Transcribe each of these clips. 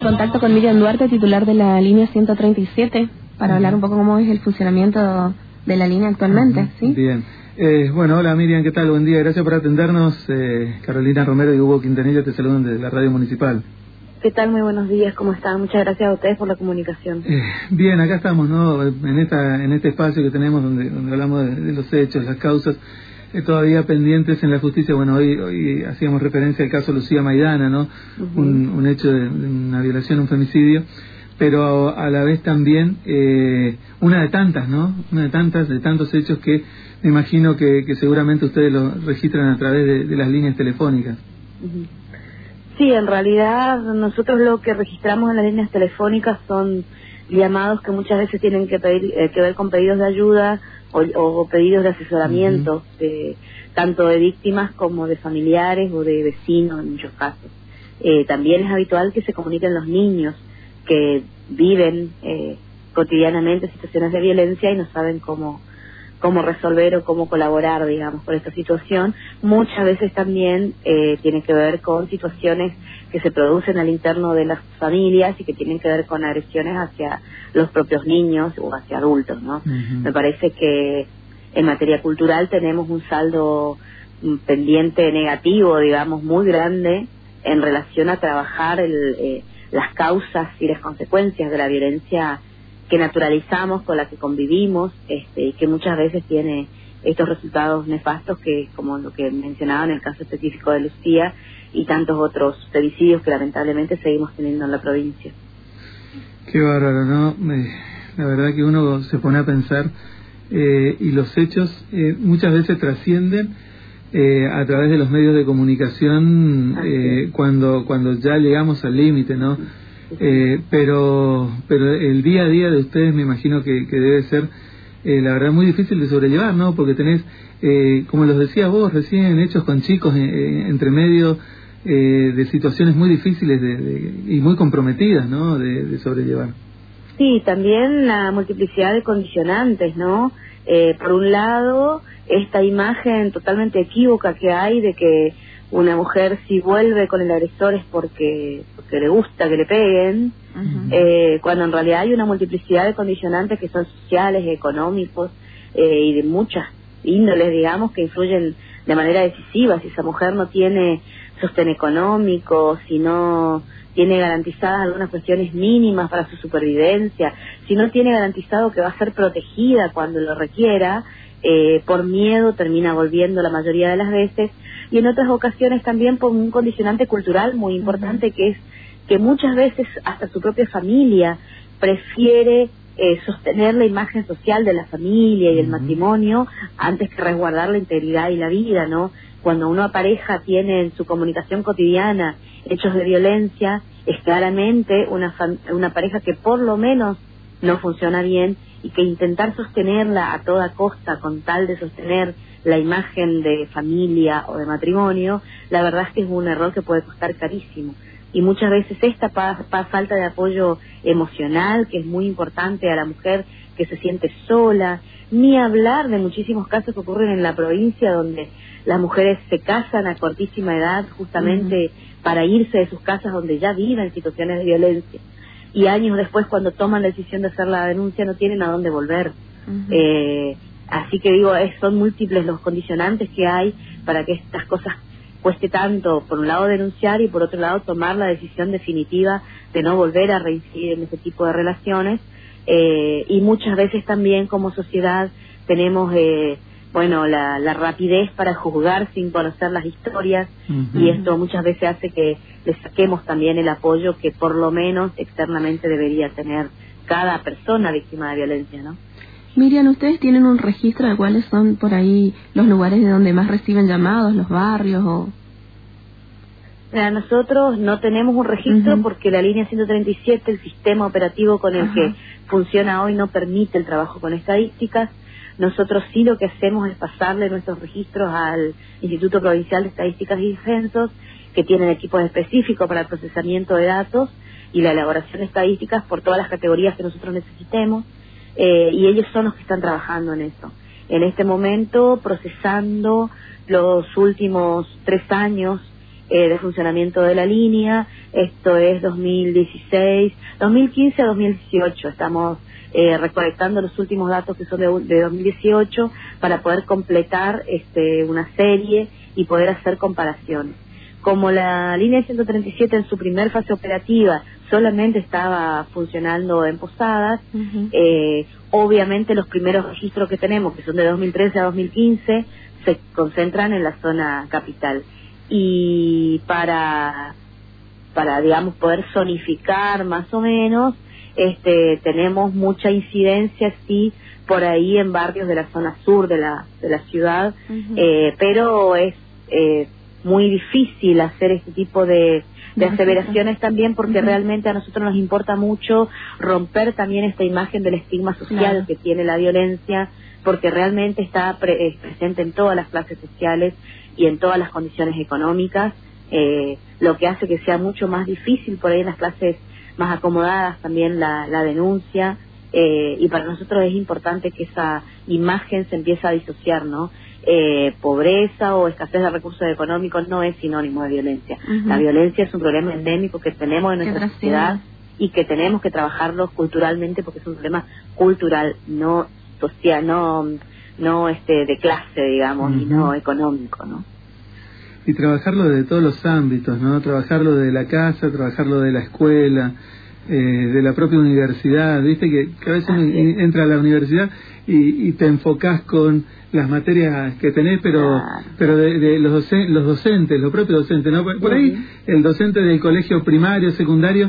Contacto con Miriam Duarte, titular de la línea 137, para hablar un poco cómo es el funcionamiento de la línea actualmente, ¿sí? Bien. Bueno, hola Miriam, ¿qué tal? Buen día, gracias por atendernos. Carolina Romero y Hugo Quintanilla te saludan desde la radio municipal. ¿Qué tal? Muy buenos días, ¿cómo están? Muchas gracias a ustedes por la comunicación. Bien, acá estamos, ¿no? En este espacio que tenemos donde hablamos de los hechos, las causas, todavía pendientes en la justicia. Bueno, hoy hacíamos referencia al caso Lucía Maidana, ¿no? Un hecho de una violación, un femicidio, pero a la vez también una de tantas, ¿no? Una de tantos hechos que me imagino que seguramente ustedes lo registran a través de las líneas telefónicas. Sí, en realidad nosotros lo que registramos en las líneas telefónicas son llamados que muchas veces tienen que ver con pedidos de ayuda o pedidos de asesoramiento, tanto de víctimas como de familiares o de vecinos en muchos casos. También es habitual que se comuniquen los niños que viven cotidianamente situaciones de violencia y no saben cómo resolver o cómo colaborar, digamos, con esta situación. Muchas veces también tiene que ver con situaciones que se producen al interno de las familias y que tienen que ver con agresiones hacia los propios niños o hacia adultos, ¿no? Me parece que en materia cultural tenemos un saldo pendiente negativo, digamos, muy grande en relación a trabajar las causas y las consecuencias de la violencia que naturalizamos, con la que convivimos, y que muchas veces tiene estos resultados nefastos que, como lo que mencionaba en el caso específico de Lucía y tantos otros femicidios que lamentablemente seguimos teniendo en la provincia. Qué bárbaro, ¿no? La verdad que uno se pone a pensar y los hechos muchas veces trascienden a través de los medios de comunicación cuando ya llegamos al límite, ¿no? Pero el día a día de ustedes me imagino que debe ser la verdad muy difícil de sobrellevar, ¿no? Porque tenés, como los decías vos recién, hechos con chicos entre medio de situaciones muy difíciles y muy comprometidas, ¿no? De sobrellevar. Sí, también la multiplicidad de condicionantes, ¿no? Por un lado, esta imagen totalmente equívoca que hay de que una mujer si vuelve con el agresor es porque le gusta que le peguen, cuando en realidad hay una multiplicidad de condicionantes que son sociales, económicos y de muchas índoles, digamos, que influyen de manera decisiva. Si esa mujer no tiene sostén económico, si no tiene garantizadas algunas cuestiones mínimas para su supervivencia, si no tiene garantizado que va a ser protegida cuando lo requiera, por miedo termina volviendo la mayoría de las veces, y en otras ocasiones también por un condicionante cultural muy importante, que es que muchas veces hasta su propia familia prefiere sostener la imagen social de la familia y del matrimonio antes que resguardar la integridad y la vida, ¿no? Cuando una pareja tiene en su comunicación cotidiana hechos de violencia, es claramente una pareja que por lo menos no funciona bien, y que intentar sostenerla a toda costa con tal de sostener la imagen de familia o de matrimonio, la verdad es que es un error que puede costar carísimo. Y muchas veces esta falta de apoyo emocional, que es muy importante a la mujer que se siente sola, ni hablar de muchísimos casos que ocurren en la provincia donde las mujeres se casan a cortísima edad justamente para irse de sus casas donde ya viven situaciones de violencia, y años después, cuando toman la decisión de hacer la denuncia, no tienen a dónde volver. Así que digo, son múltiples los condicionantes que hay para que estas cosas cueste tanto, por un lado denunciar y por otro lado tomar la decisión definitiva de no volver a reincidir en ese tipo de relaciones, y muchas veces también como sociedad tenemos la rapidez para juzgar sin conocer las historias, y esto muchas veces hace que le saquemos también el apoyo que por lo menos externamente debería tener cada persona víctima de violencia, ¿no? Miriam, ¿ustedes tienen un registro de cuáles son por ahí los lugares de donde más reciben llamados, los barrios o...? Nosotros no tenemos un registro porque la línea 137, el sistema operativo con el que funciona hoy, no permite el trabajo con estadísticas. Nosotros sí lo que hacemos es pasarle nuestros registros al Instituto Provincial de Estadísticas y Censos, que tienen equipos específicos para el procesamiento de datos y la elaboración de estadísticas por todas las categorías que nosotros necesitemos, y ellos son los que están trabajando en eso. En este momento, procesando los últimos 3 años de funcionamiento de la línea. Esto es 2016, 2015 a 2018. Estamos recolectando los últimos datos que son de 2018 para poder completar una serie y poder hacer comparaciones. Como la línea 137 en su primer fase operativa solamente estaba funcionando en Posadas, obviamente los primeros registros que tenemos, que son de 2013 a 2015, se concentran en la zona capital. Y para digamos, poder zonificar más o menos, tenemos mucha incidencia, sí, por ahí en barrios de la zona sur de la ciudad, pero es muy difícil hacer este tipo de aseveraciones también, porque realmente a nosotros nos importa mucho romper también esta imagen del estigma social que tiene la violencia, porque realmente está presente en todas las clases sociales y en todas las condiciones económicas, lo que hace que sea mucho más difícil por ahí en las clases más acomodadas también la denuncia, y para nosotros es importante que esa imagen se empiece a disociar, ¿no? Pobreza o escasez de recursos económicos no es sinónimo de violencia. La violencia es un problema endémico que tenemos en nuestra sociedad y que tenemos que trabajarlo culturalmente, porque es un problema cultural, no social, no de clase, digamos, y no económico, ¿no? Y trabajarlo desde todos los ámbitos, ¿no? Trabajarlo de la casa, trabajarlo de la escuela, de la propia universidad. Viste que a veces entra a la universidad y te enfocás con las materias que tenés, pero de los docentes, los propios docentes, ¿no? Por ahí el docente del colegio primario, secundario,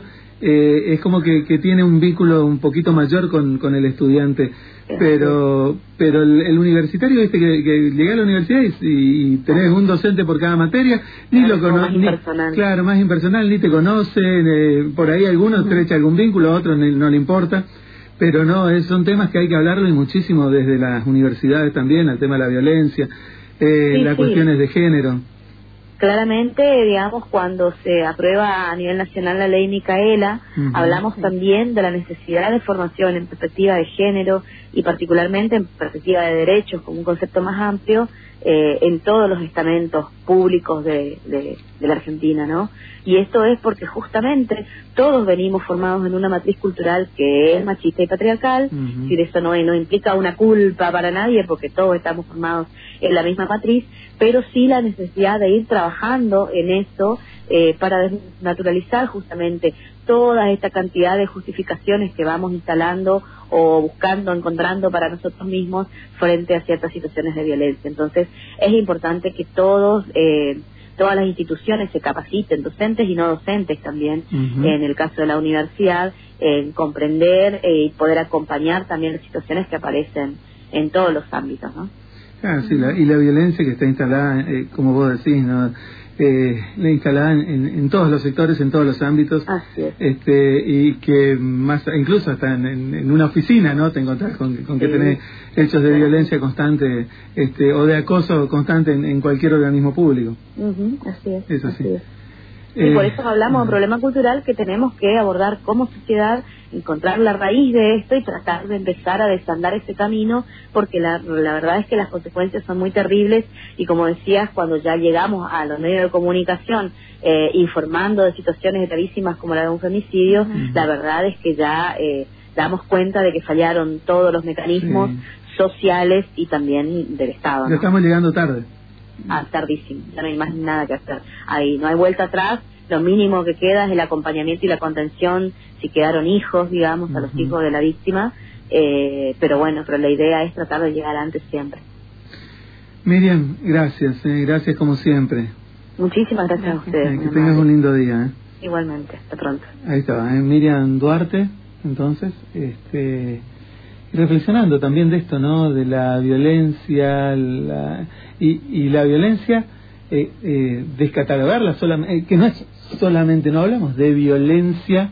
es como que tiene un vínculo un poquito mayor con el estudiante, pero el universitario, viste que llega a la universidad y tenés un docente por cada materia, ni lo conoce, más impersonal, ni te conoce, por ahí algunos te echa algún vínculo, a otros no le importa, pero no, son temas que hay que hablarlo, y muchísimo desde las universidades también, el tema de la violencia, las cuestiones de género. Claramente, digamos, cuando se aprueba a nivel nacional la ley Micaela, hablamos también de la necesidad de formación en perspectiva de género y particularmente en perspectiva de derechos, como un concepto más amplio, en todos los estamentos públicos de la Argentina, ¿no? Y esto es porque justamente todos venimos formados en una matriz cultural que es machista y patriarcal, y eso no implica una culpa para nadie, porque todos estamos formados en la misma matriz, pero sí la necesidad de ir trabajando en eso para desnaturalizar justamente toda esta cantidad de justificaciones que vamos instalando o encontrando para nosotros mismos frente a ciertas situaciones de violencia. Entonces es importante que todas las instituciones se capaciten, docentes y no docentes también, en el caso de la universidad, en comprender y poder acompañar también las situaciones que aparecen en todos los ámbitos, ¿no? Sí, y la violencia que está instalada, como vos decís, ¿no? Instalada en todos los sectores, en todos los ámbitos. Así es. Y que más, incluso hasta en una oficina, ¿no? Te encontrás con que tenés hechos de violencia constante, o de acoso constante en cualquier organismo público. Así es. Es así. Y por eso hablamos de un problema cultural que tenemos que abordar como sociedad, encontrar la raíz de esto y tratar de empezar a desandar ese camino, porque la verdad es que las consecuencias son muy terribles, y como decías, cuando ya llegamos a los medios de comunicación informando de situaciones gravísimas como la de un femicidio, la verdad es que ya damos cuenta de que fallaron todos los mecanismos sociales y también del Estado, ¿no? Ya estamos llegando tarde. Tardísimo, ya no hay más nada que hacer. Ahí no hay vuelta atrás, lo mínimo que queda es el acompañamiento y la contención, si quedaron hijos, digamos, a los hijos de la víctima, pero la idea es tratar de llegar antes siempre. Miriam, gracias como siempre. Muchísimas gracias a ustedes. Que tengas un lindo día. Igualmente, hasta pronto. Ahí estaba, Miriam Duarte, entonces, reflexionando también de esto, ¿no? De la violencia, y la violencia, descatalogarla solamente, que no es solamente, no hablamos de violencia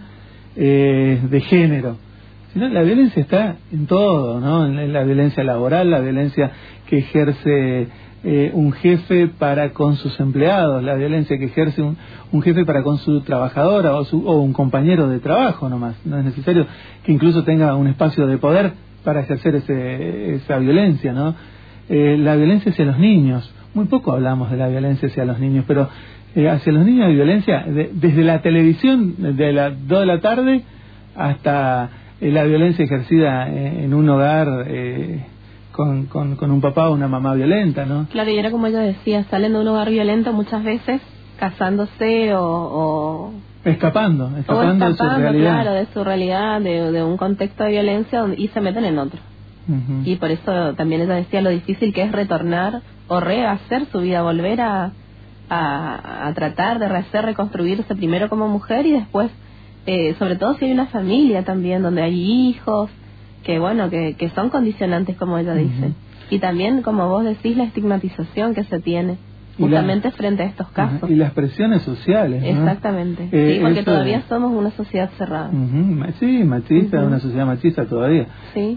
de género, sino la violencia está en todo, ¿no? En la violencia laboral, la violencia que ejerce un jefe para con sus empleados, la violencia que ejerce un jefe para con su trabajadora o un compañero de trabajo nomás. No es necesario que incluso tenga un espacio de poder para ejercer esa violencia, ¿no? La violencia hacia los niños, muy poco hablamos de la violencia hacia los niños, pero hacia los niños hay violencia desde la televisión, de las 2 de la tarde hasta la violencia ejercida en un hogar con un papá o una mamá violenta, ¿no? Claro, y era como ella decía, salen de un hogar violento muchas veces casándose o escapando de su realidad. Claro, de su realidad, de un contexto de violencia y se meten en otro. Y por eso también ella decía lo difícil que es retornar o rehacer su vida, volver a tratar de rehacer, reconstruirse primero como mujer y después, sobre todo si hay una familia también, donde hay hijos, que bueno, que son condicionantes como ella dice. Y también, como vos decís, la estigmatización que se tiene justamente frente a estos casos. Y las presiones sociales, ¿no? Exactamente, sí, porque todavía somos una sociedad cerrada. Sí, machista, una sociedad machista todavía. Sí.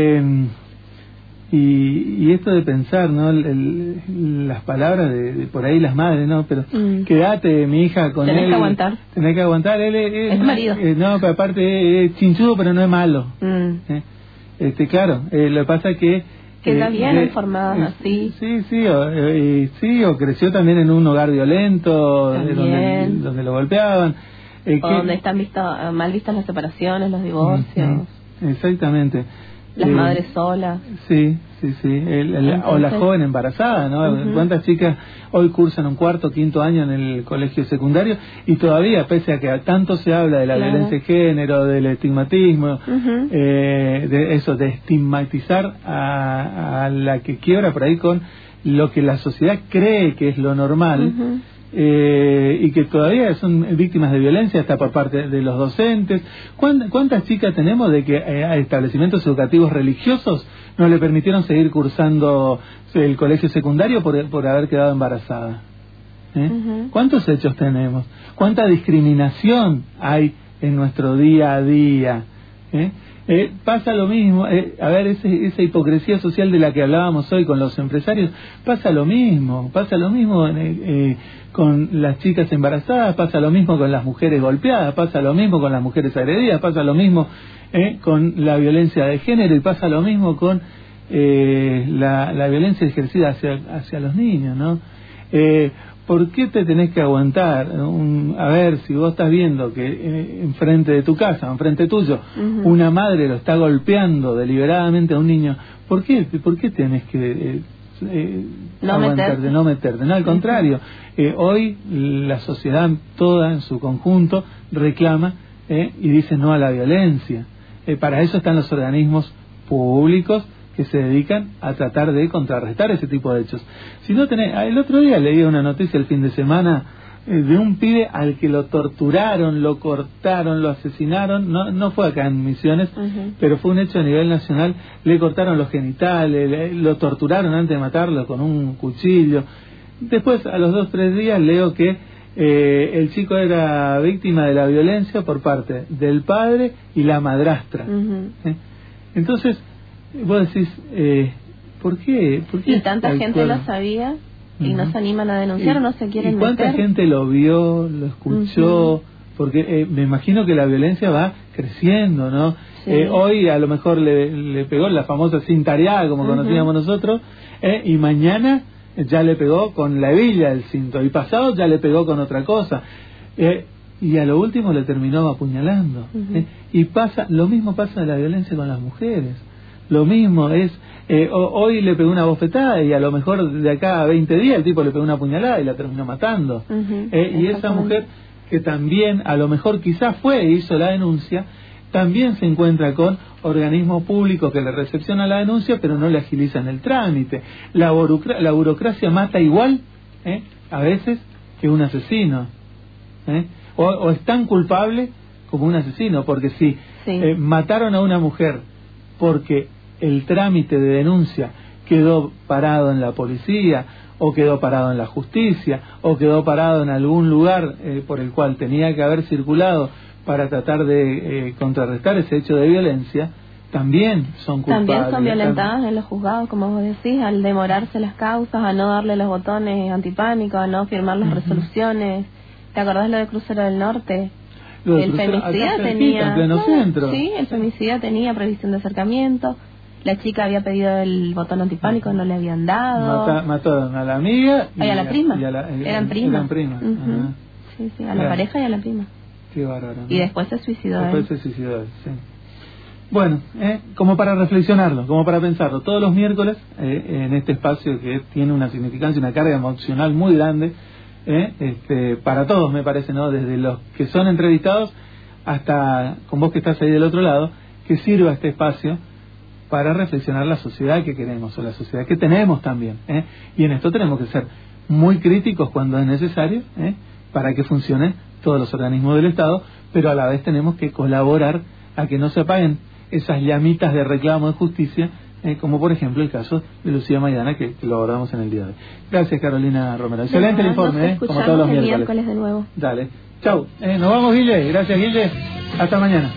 Y esto de pensar, ¿no? Las palabras de por ahí las madres, ¿no? Pero quédate, mi hija, con tenés él. Tenés que aguantar. Él es marido. No, pero aparte es chinchudo, pero no es malo. Claro, lo que pasa es que está bien informadas así. Sí, o creció también en un hogar violento, donde lo golpeaban. O donde están mal vistas las separaciones, los divorcios. Exactamente. Las madres solas. Sí. Entonces, o la joven embarazada, ¿no? ¿Cuántas chicas hoy cursan un 4º, 5º año en el colegio secundario y todavía, pese a que tanto se habla de la violencia de género, del estigmatismo, de eso, de estigmatizar a la que quiebra por ahí con lo que la sociedad cree que es lo normal, y que todavía son víctimas de violencia hasta por parte de los docentes. ¿Cuántas chicas tenemos de que a establecimientos educativos religiosos no le permitieron seguir cursando el colegio secundario por haber quedado embarazada? ¿Cuántos hechos tenemos? ¿Cuánta discriminación hay en nuestro día a día? Pasa lo mismo, a ver, esa hipocresía social de la que hablábamos hoy con los empresarios, pasa lo mismo con las chicas embarazadas, pasa lo mismo con las mujeres golpeadas, pasa lo mismo con las mujeres agredidas, pasa lo mismo con la violencia de género y pasa lo mismo con la violencia ejercida hacia los niños, ¿no? ¿Por qué te tenés que aguantar? A ver, si vos estás viendo que enfrente de tu casa, enfrente tuyo, una madre lo está golpeando deliberadamente a un niño, ¿por qué tenés que no meterte? No, al contrario, hoy la sociedad toda en su conjunto reclama y dice no a la violencia. Para eso están los organismos públicos que se dedican a tratar de contrarrestar ese tipo de hechos. Si no tenés, el otro día leí una noticia el fin de semana de un pibe al que lo torturaron, lo cortaron, lo asesinaron, no fue acá en Misiones, pero fue un hecho a nivel nacional, le cortaron los genitales, lo torturaron antes de matarlo con un cuchillo. Después, a los 2-3 días, leo que el chico era víctima de la violencia por parte del padre y la madrastra. Entonces, vos decís, ¿por qué? Y tanta gente lo sabía y no se animan a denunciar o no se quieren meter. ¿Y cuánta gente lo vio, lo escuchó? Porque me imagino que la violencia va creciendo, ¿no? Hoy a lo mejor le pegó la famosa cintareada, como conocíamos nosotros, y mañana ya le pegó con la hebilla del cinto, y pasado ya le pegó con otra cosa. Y a lo último le terminó apuñalando. Y lo mismo pasa de la violencia con las mujeres. Lo mismo es, hoy le pegó una bofetada y a lo mejor de acá a 20 días el tipo le pegó una puñalada y la terminó matando. Y esa mujer que también a lo mejor quizás hizo la denuncia, también se encuentra con organismos públicos que le recepcionan la denuncia pero no le agilizan el trámite. La burocracia mata igual a veces que un asesino. O es tan culpable como un asesino, porque si mataron a una mujer porque el trámite de denuncia quedó parado en la policía, o quedó parado en la justicia, o quedó parado en algún lugar por el cual tenía que haber circulado para tratar de contrarrestar ese hecho de violencia, también son culpables. También son violentadas en los juzgados, como vos decís, al demorarse las causas, a no darle los botones antipánico, a no firmar las resoluciones. ¿Te acordás lo de Crucero del Norte? El femicida tenía... en pleno centro. Sí, el femicida tenía previsión de acercamiento. la chica había pedido el botón antipánico, no le habían dado. Mataron a la amiga y a la prima. Eran primas. Sí, a la pareja y a la prima. Qué bárbaro, ¿no? Y después se suicidó. Sí. Bueno, como para reflexionarlo, como para pensarlo, todos los miércoles en este espacio que tiene una significancia, una carga emocional muy grande, para todos me parece, ¿no? Desde los que son entrevistados hasta con vos que estás ahí del otro lado, que sirva este espacio para reflexionar la sociedad que queremos o la sociedad que tenemos también, y en esto tenemos que ser muy críticos cuando es necesario, para que funcionen todos los organismos del Estado, pero a la vez tenemos que colaborar a que no se apaguen esas llamitas de reclamo de justicia, como por ejemplo el caso de Lucía Maidana, que lo abordamos en el día de hoy. Gracias, Carolina Romero. Excelente el informe, como todos los miércoles de nuevo. Dale. Chau. Nos vamos, Guille. Gracias, Guille. Hasta mañana.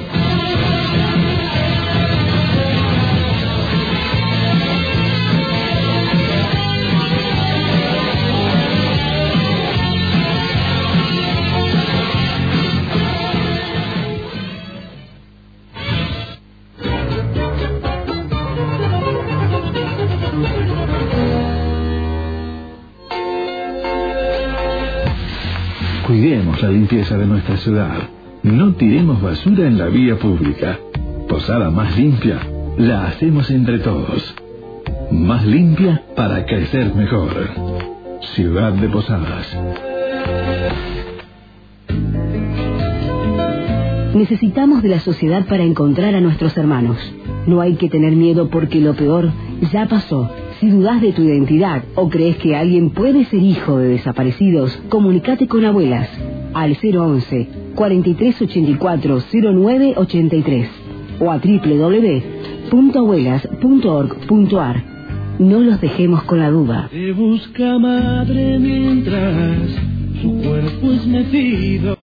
Cuidemos la limpieza de nuestra ciudad. No tiremos basura en la vía pública. Posada más limpia la hacemos entre todos. Más limpia para crecer mejor. Ciudad de Posadas. Necesitamos de la sociedad para encontrar a nuestros hermanos. No hay que tener miedo porque lo peor ya pasó. Si dudas de tu identidad o crees que alguien puede ser hijo de desaparecidos, comunícate con Abuelas al 011 4384 0983 o a www.abuelas.org.ar. No los dejemos con la duda. Te busca madre mientras su cuerpo es metido.